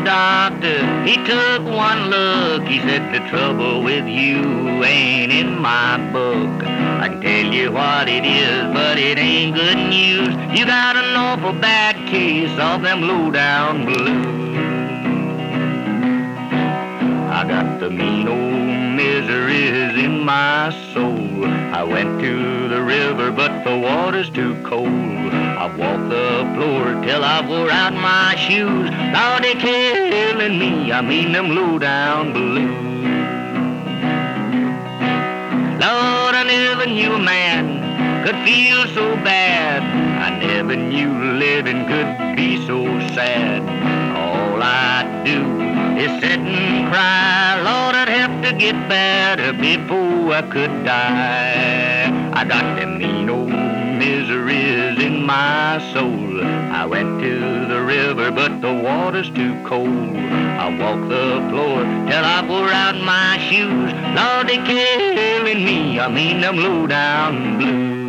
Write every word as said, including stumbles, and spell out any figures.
doctor, he took one look. He said, the trouble with you ain't in my book. I can tell you what it is, but it ain't good news. You got an awful bad case of them low-down blues. I got the mean old miseries in my soul. I went to the river, but the water's too cold. I walked the floor till I wore out my shoes. Now they killing me, I mean them low-down blues. Lord, I never knew a man could feel so bad. I never knew living could be so sad. All I do is sit and cry. Lord, I'd have to get better before I could die. I got them mean old miseries in my soul. I went to the river, but the water's too cold. I walked the floor till I wore out my shoes. Lord, they killing me, I mean them low-down blues.